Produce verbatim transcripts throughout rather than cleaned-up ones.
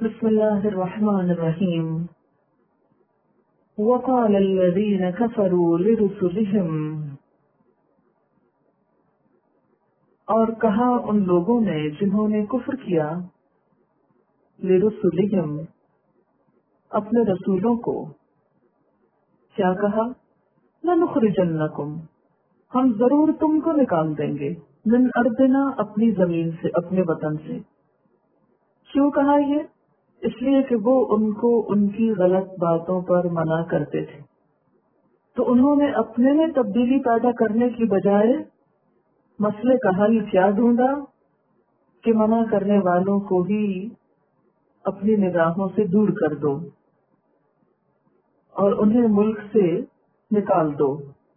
بسم اللہ الرحمن الرحیم وقال الذین کفروا لرسلہم، اور کہا ان لوگوں نے جنہوں نے کفر کیا، لرسلہم اپنے رسولوں کو، کیا کہا؟ لنخرجنکم ہم ضرور تم کو نکال دیں گے، من ارضنا اپنی زمین سے، اپنے وطن سے۔ کیوں کہا یہ؟ اس لیے کہ وہ ان کو ان کی غلط باتوں پر منع کرتے تھے، تو انہوں نے اپنے میں تبدیلی پیدا کرنے کی بجائے مسئلے کا حل کیا ڈھونڈا کہ منع کرنے والوں کو ہی اپنی نگاہوں سے دور کر دو اور انہیں ملک سے نکال دو۔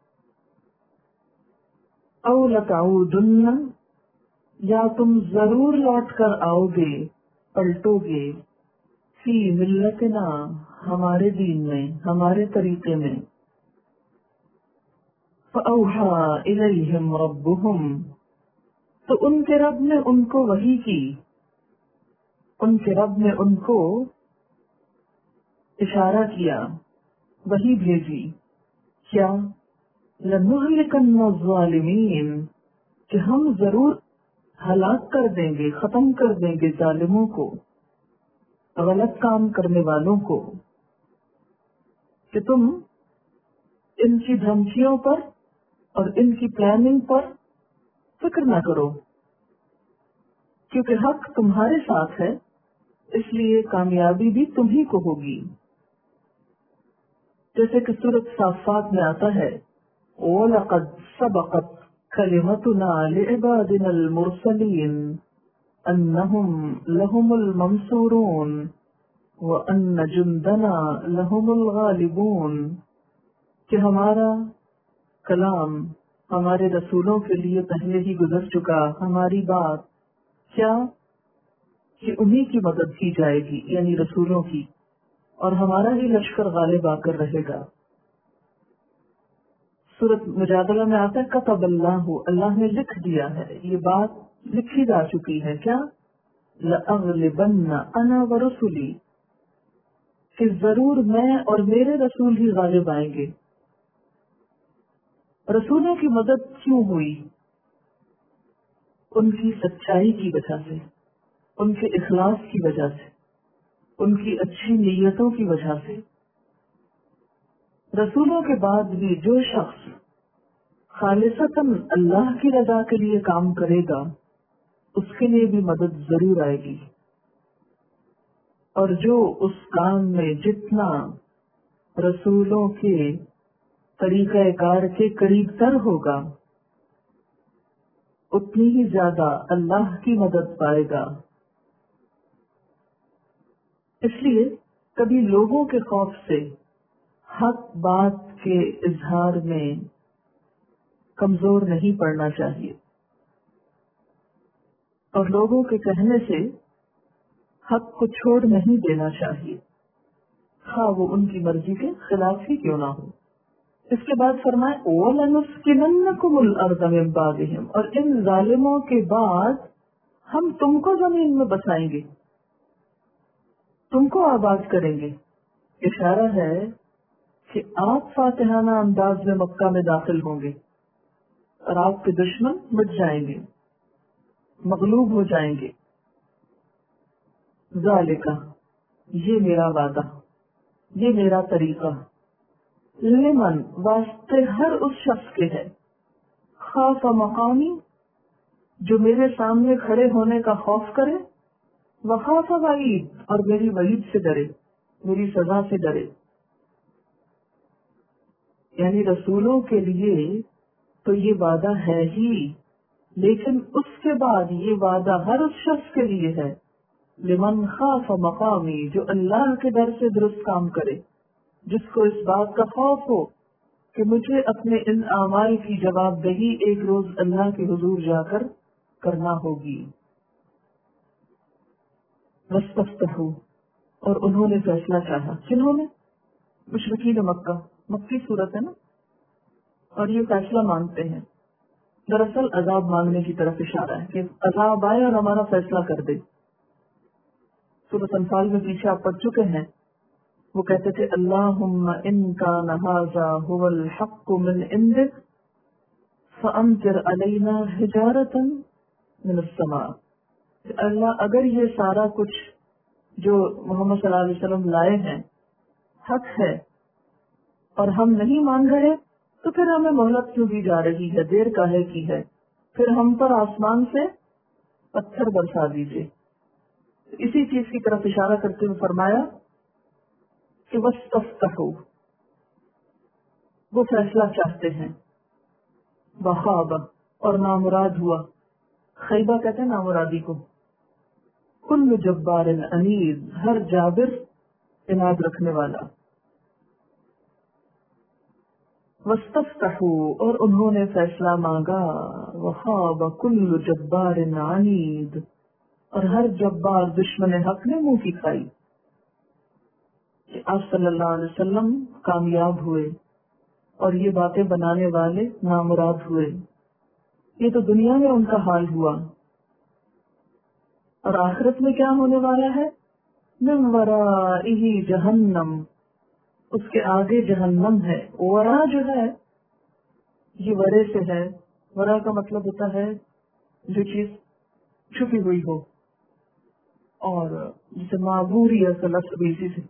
او لتعودن یا تم ضرور لوٹ کر آؤ گے، پلٹو گے، فی ملتنا ہمارے دین میں، ہمارے طریقے میں۔ فأوحى الیہم ربہم تو ان کے رب نے ان کو وحی کی، ان کے رب نے ان کو اشارہ کیا، وحی بھیجی، کیا؟ لنہلکن الظالمین کہ ہم ضرور ہلاک کر دیں گے، ختم کر دیں گے ظالموں کو، غلط کام کرنے والوں کو، کہ تم ان کی دھمکیوں پر اور ان کی پلاننگ پر فکر نہ کرو، کیونکہ حق تمہارے ساتھ ہے، اس لیے کامیابی بھی تمہیں کو ہوگی۔ جیسے کہ سورۃ صافات میں آتا ہے، وَلَقَدْ سَبَقَتْ كَلِمَتُنَا لِعِبَادِنَا الْمُرْسَلِينَ أَنَّهُمْ لَهُمُ الْمَنْصُورُونَ وَأَنَّ جُنْدَنَا لَهُمُ الْغَالِبُونَ کہ ہمارا کلام ہمارے رسولوں کے لیے پہلے ہی گزر چکا، ہماری بات کیا کہ انہی کی مدد کی جائے گی، یعنی رسولوں کی، اور ہمارا ہی لشکر غالب آ کر رہے گا۔ سورۃ مجادلہ میں آتا ہے، کتب اللہ اللہ نے لکھ دیا ہے، یہ بات لکھی جا چکی ہے، کیا؟ لأغلبن انا ورسلی کہ ضرور میں اور میرے رسول ہی غالب آئیں گے۔ رسولوں کی مدد کیوں ہوئی؟ ان کی سچائی کی وجہ سے، ان کے اخلاص کی وجہ سے، ان کی اچھی نیتوں کی وجہ سے۔ رسولوں کے بعد بھی جو شخص خالصتاً اللہ کی رضا کے لیے کام کرے گا، اس کے لیے بھی مدد ضرور آئے گی، اور جو اس کام میں جتنا رسولوں کے طریقہ کار کے قریب تر ہوگا، اتنی ہی زیادہ اللہ کی مدد پائے گا۔ اس لیے کبھی لوگوں کے خوف سے حق بات کے اظہار میں کمزور نہیں پڑنا چاہیے، اور لوگوں کے کہنے سے حق کو چھوڑ نہیں دینا چاہیے، خواہ وہ ان کی مرضی کے خلاف ہی کیوں نہ ہو۔ اس کے بعد فرمائے وَلَنُسْكِنَنَّكُمُ الْأَرْضَ مِن بَعْدِهِمْ اور ان ظالموں کے بعد ہم تم کو زمین میں بسائیں گے، تم کو آباد کریں گے۔ اشارہ ہے کہ آپ فاتحانہ انداز میں مکہ میں داخل ہوں گے اور آپ کے دشمن مٹ جائیں گے، مغلوب ہو جائیں گے۔ ذالکہ یہ میرا وعدہ، یہ میرا طریقہ، لمن واسطے ہر اس شخص کے ہے، خاف مقامی جو میرے سامنے کھڑے ہونے کا خوف کرے، وخاف وعید اور میری وعید سے ڈرے، میری سزا سے ڈرے۔ یعنی رسولوں کے لیے تو یہ وعدہ ہے ہی، لیکن اس کے بعد یہ وعدہ ہر اس شخص کے لیے ہے، لمن خاف مقامی جو اللہ کے ڈر سے درست کام کرے، جس کو اس بات کا خوف ہو کہ مجھے اپنے ان اعمال کی جواب دہی ایک روز اللہ کے حضور جا کر کرنا ہوگی۔ وَاسْتَفْتَحُوا اور انہوں نے فیصلہ چاہا، جنہوں نے مشرکین مکہ، مکی صورت ہے نا، اور یہ فیصلہ مانگتے ہیں، دراصل عذاب مانگنے کی طرف اشارہ ہے کہ عذاب آئے اور ہمارا فیصلہ کر دے۔ سورۃ انفال میں پیچھے آپ پڑھ چکے ہیں. وہ کہتے تھے اللہم ان کان ھذا ھو الحق من عندک فامطر علینا حجارۃ من السماء. اللہ اگر یہ سارا کچھ جو محمد صلی اللہ علیہ وسلم لائے ہیں حق ہے اور ہم نہیں مان رہے تو پھر ہمیں مہلت کیوں دی جا رہی ہے, دیر کاہے کی ہے, پھر ہم پر آسمان سے پتھر برسا دیجیے. اسی چیز کی طرف اشارہ کرتے ہوئے فرمایا کہ وَاسْتَفْتَحُوا, وہ فیصلہ چاہتے ہیں. وَخَابَ, اور نامراد ہوا. خیبہ کہتے ہیں نامرادی کو. کل جبار عنید, ہر جابر عناد رکھنے والا. وَاسْتَفْتَحُوا, اور انہوں نے فیصلہ مانگا. وَخَابَ كُلُّ جَبَّارٍ عَنِيدٍ, اور ہر جبار دشمن حق نے منہ کی کھائی. کہ آپ صلی اللہ علیہ وسلم کامیاب ہوئے اور یہ باتیں بنانے والے نامراد ہوئے. یہ تو دنیا میں ان کا حال ہوا, اور آخرت میں کیا ہونے والا ہے؟ من ورائہ جہنم, اس کے آگے جہنم ہے. ورا جو ہے یہ ورے سے ہے. ورا کا مطلب ہوتا ہے جو چیز چھپی ہوئی ہو, اور جسے معبوری اصل اصل اسی سے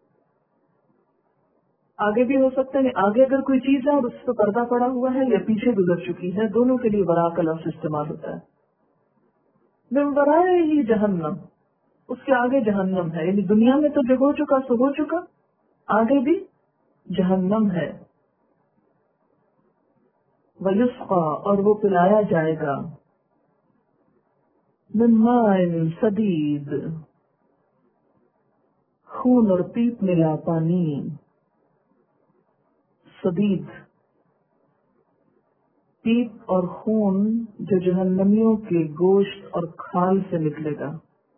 آگے بھی ہو سکتا ہے. آگے اگر کوئی چیز ہے اور اس پہ پردہ پڑا ہوا ہے یا پیچھے گزر چکی ہے, دونوں کے لیے ورا کا لفظ استعمال ہوتا ہے. من ورائے ہی جہنم, اس کے آگے جہنم ہے. یعنی دنیا میں تو جو ہو چکا سو ہو چکا, آگے بھی جہنم ہے. وَيُسْقَى, اور وہ پلایا جائے گا. من ماء صدید, خون اور پیپ ملا پانی. صدید, پیپ اور خون جو جہنمیوں کے گوشت اور کھال سے نکلے گا.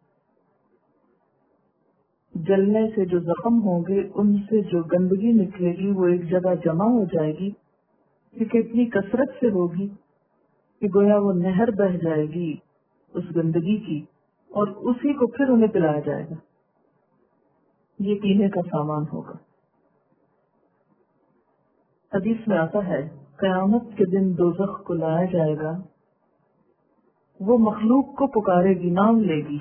جلنے سے جو زخم ہوں گے ان سے جو گندگی نکلے گی وہ ایک جگہ جمع ہو جائے گی, کیونکہ اتنی کثرت سے ہوگی کہ گویا وہ نہر بہ جائے گی اس گندگی کی, اور اسی کو پھر انہیں پلایا جائے گا. یہ پینے کا سامان ہوگا. حدیث میں آتا ہے قیامت کے دن دوزخ کو لایا جائے گا, وہ مخلوق کو پکارے گی, نام لے گی.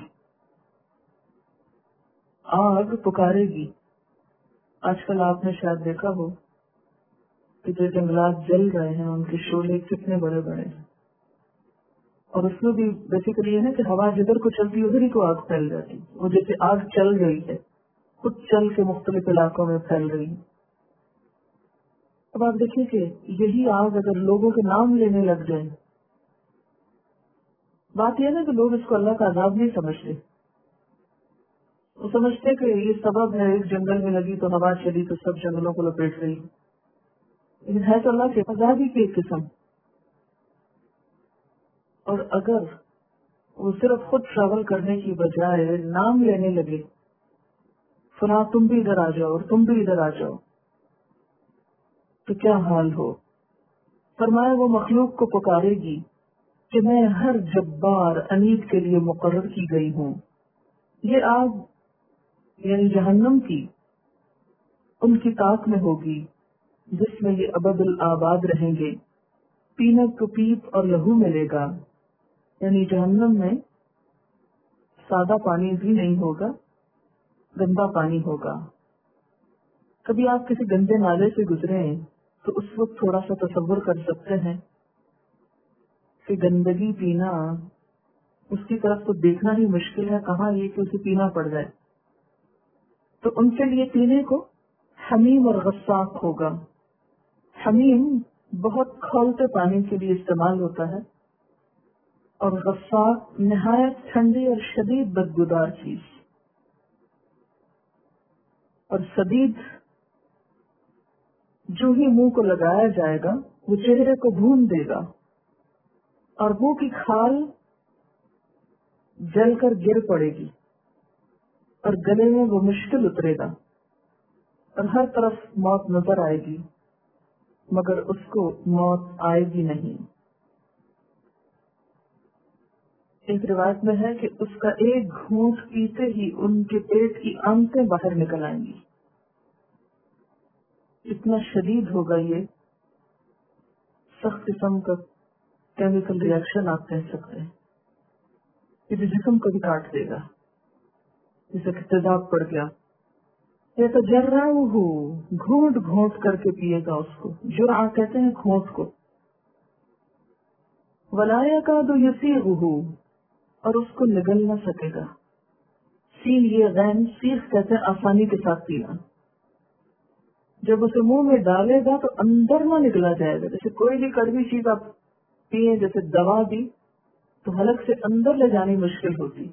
آگ پکارے گی. آج کل آپ نے شاید دیکھا ہو کہ جو جنگلات جل رہے ہیں ان کے شعلے کتنے بڑے بڑے ہیں, اور اس میں بھی بیسیکلی یہ ہے کہ ہوا جدھر کو چلتی ادھر ہی کو آگ پھیل جاتی. وہ جیسے آگ چل رہی ہے, خود چل کے مختلف علاقوں میں پھیل رہی ہے. اب آپ دیکھیے کہ یہی آگ اگر لوگوں کے نام لینے لگ جائے, بات یہ نا کہ لوگ اس کو اللہ کا عذاب نہیں سمجھتے. وہ سمجھتے کہ یہ سبب ہے, ایک جنگل میں لگی تو ہوا چلی تو سب جنگلوں کو لپیٹ رہی, لیکن ہے تو اللہ کے عذاب ہی کی ایک قسم. اور اگر وہ صرف خود ٹریول کرنے کی بجائے نام لینے لگے, فلاں تم بھی ادھر آ جاؤ اور تم بھی ادھر آ جاؤ, تو کیا حال ہو. فرمایا وہ مخلوق کو پکارے گی کہ میں ہر جبار عنید کے لیے مقرر کی گئی ہوں. یہ آگ یعنی جہنم کی ان کی طاق میں ہوگی جس میں یہ ابد الآباد رہیں گے. پینے کو پیپ اور لہو ملے گا. یعنی جہنم میں سادہ پانی بھی نہیں ہوگا, گندا پانی ہوگا. کبھی آپ کسی گندے نالے سے گزرے تو اس وقت تھوڑا سا تصور کر سکتے ہیں کہ گندگی پینا, اس کی طرف تو دیکھنا ہی مشکل ہے, کہاں یہ کہ اسے پینا پڑ جائے. تو ان کے لیے پینے کو حمیم اور غساق ہوگا. حمیم بہت کھولتے پانی کے لیے استعمال ہوتا ہے, اور غساق نہایت ٹھنڈی اور شدید بدبودار چیز. اور شدید جو ہی منہ کو لگایا جائے گا وہ چہرے کو بھون دے گا, اور منہ کی کھال جل کر گر پڑے گی, اور گلے میں وہ مشکل اترے گا, اور ہر طرف موت نظر آئے گی مگر اس کو موت آئے گی نہیں. ایک روایت میں ہے کہ اس کا ایک گھونٹ پیتے ہی ان کے پیٹ کی آنتیں باہر نکل آئیں گی. اتنا شدید ہوگا یہ سخت قسم کا کیمیکل ریئیکشن آپ کہہ سکتے ہیں کہ جو جسم کو بھی کاٹ دے گا، جسے کہ تیزاب پڑ گیا. یہ تو جرا ہو گھونٹ گھونٹ کر کے پیے گا اس کو، جرعا کہتے ہیں گھونٹ کو. ولایا کا دو یسیغ ہو، اور اس کو نگل نہ سکے گا. سین یہ غین سیخ کہتے ہیں آسانی کے ساتھ پینا. جب اسے منہ میں ڈالے گا تو اندر نہ نکلا جائے گا. جیسے کوئی بھی کڑوی چیز آپ پیے، جیسے دوا دی تو حلق سے اندر لے جانی مشکل ہوتی،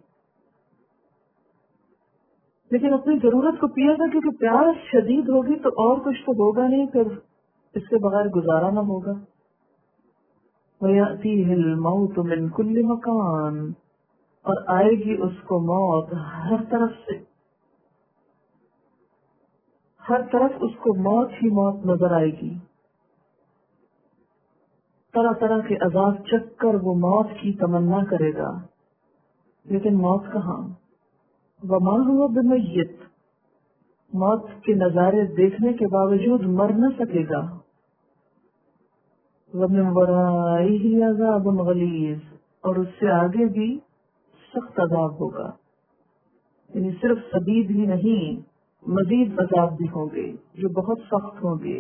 لیکن اپنی ضرورت کو پیے گا کیونکہ پیاس شدید ہوگی تو اور کچھ تو ہوگا نہیں، پھر اس کے بغیر گزارا نہ ہوگا. وَيَأْتِيهِ الْمَوْتُ مِنْ كُلِّ مَكَانٍ، اور آئے گی اس کو موت ہر طرف سے، ہر طرف اس کو موت ہی موت نظر آئے گی. طرح طرح کے عذاب چکھ کر وہ موت کی تمنا کرے گا، لیکن موت کہاں. وما ہوا بمیت، موت کے نظارے دیکھنے کے باوجود مر نہ سکے گا. ومن ورائہ عذاب غلیظ، اور اس سے آگے بھی سخت عذاب ہوگا. یعنی صرف شدید ہی نہیں، مزید عذاب بھی ہوں گے جو بہت سخت ہوں گے.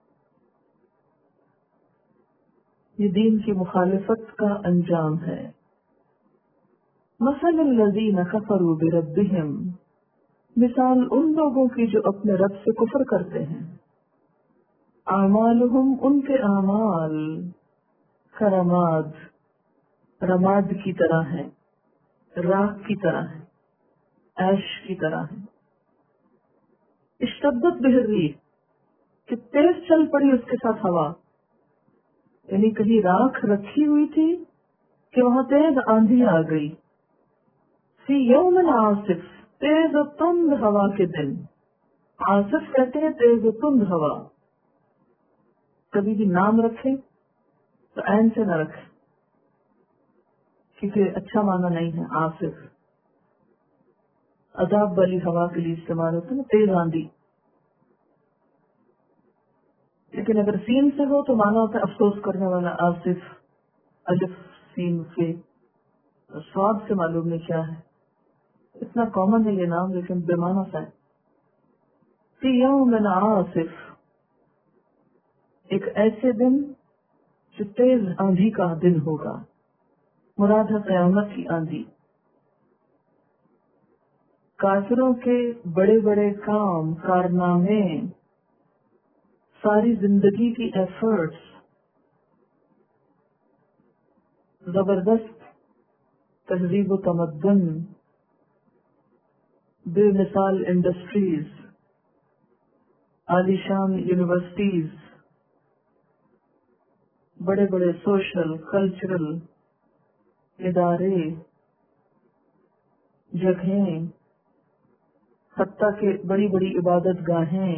یہ دین کی مخالفت کا انجام ہے. مثل الذین کفروا بربہم، مثال ان لوگوں کی جو اپنے رب سے کفر کرتے ہیں. اعمالہم، ان کے اعمال کرماد، رماد کی طرح ہیں، راکھ کی طرح ہیں، ایش کی طرح ہیں. اشتدت بہ الریح، کہ تیز چل پڑی اس کے ساتھ ہوا. یعنی کہیں راکھ رکھی ہوئی تھی کہ وہاں تیز آندھی آ گئی. فی یوم عاصف، تیز و تند ہوا کے دن. عاصف کہتے ہیں تیز و تند ہوا. کبھی بھی نام رکھے تو عین سے نہ رکھے کیونکہ اچھا معنی نہیں ہے. عاصف عذاب والی ہوا کے لیے استعمال ہوتا ہے، تیز آندھی. لیکن اگر سین سے ہو تو معنی ہوتا ہے افسوس کرنے والا. آصف الف سین سے، سواد سے معلوم نہیں کیا ہے، اتنا کامن ہے یہ نام لیکن بے معنی سا ہے. فی یوم عاصف، ایک ایسے دن جو تیز آندھی کا دن ہوگا. مراد ہے قیامت کی آندھی. کافروں کے بڑے بڑے کام، کارنامے، ساری زندگی کی ایفرٹس، زبردست تہذیب و تمدن، بے مثال انڈسٹریز، عالیشان یونیورسٹیز، بڑے بڑے سوشل کلچرل ادارے، جگہیں، حتیٰ کہ بڑی بڑی عبادت گاہیں.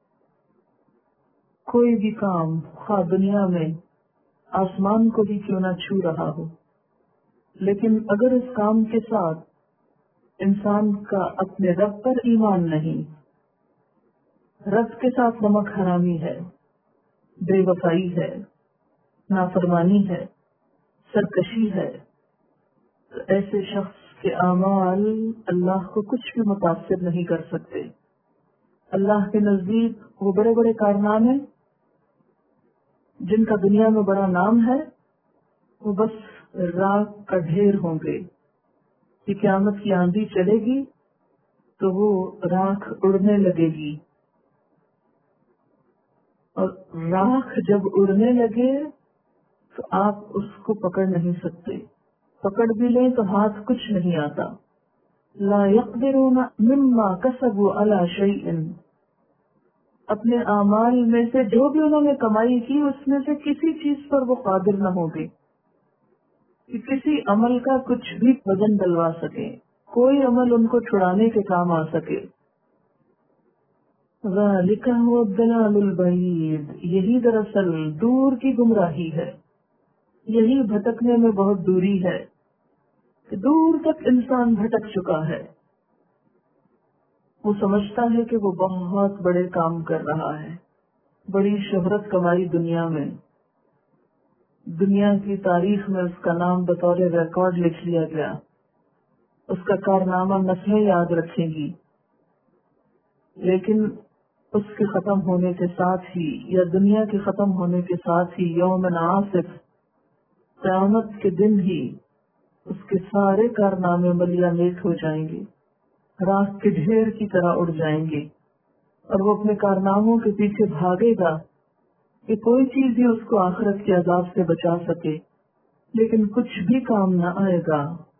کوئی بھی کام خواہ دنیا میں آسمان کو بھی کیوں نہ چھو رہا ہو، لیکن اگر اس کام کے ساتھ انسان کا اپنے رب پر ایمان نہیں، رب کے ساتھ نمک حرامی ہے، بے وفائی ہے، نافرمانی ہے، سرکشی ہے، تو ایسے شخص کے اعمال اللہ کو کچھ بھی متاثر نہیں کر سکتے. اللہ کے نزدیک وہ بڑے بڑے کارنامے جن کا دنیا میں بڑا نام ہے وہ بس راکھ کا ڈھیر ہوں گے. کہ قیامت کی آندھی چلے گی تو وہ راکھ اڑنے لگے گی، اور راکھ جب اڑنے لگے تو آپ اس کو پکڑ نہیں سکتے. پکڑ بھی لیں تو ہاتھ کچھ نہیں آتا. لا يقدرون مما کسبوا علی شیء، اپنے اعمال میں سے جو بھی انہوں نے کمائی کی اس میں سے کسی چیز پر وہ قادر نہ ہوں گے کہ کسی عمل کا کچھ بھی وزن ڈلوا سکے، کوئی عمل ان کو چھڑانے کے کام آ سکے. ذالک هو الضلال البعید، یہی دراصل دور کی گمراہی ہے، یہی بھٹکنے میں بہت دوری ہے. کہ دور تک انسان بھٹک چکا ہے. وہ سمجھتا ہے کہ وہ بہت بڑے کام کر رہا ہے، بڑی شہرت کمائی دنیا میں، دنیا کی تاریخ میں اس کا نام بطور ریکارڈ لکھ لیا گیا، اس کا کارنامہ نسلیں یاد رکھیں گی. لیکن اس کے ختم ہونے کے ساتھ ہی یا دنیا کے ختم ہونے کے ساتھ ہی یوم عاصف، قیامت کے دن ہی اس کے سارے کارنامے ملیا میٹ ہو جائیں گے، راکھ کے ڈھیر کی طرح اڑ جائیں گے، اور وہ اپنے کارناموں کے پیچھے بھاگے گا کہ کوئی چیز بھی اس کو آخرت کے عذاب سے بچا سکے، لیکن کچھ بھی کام نہ آئے گا.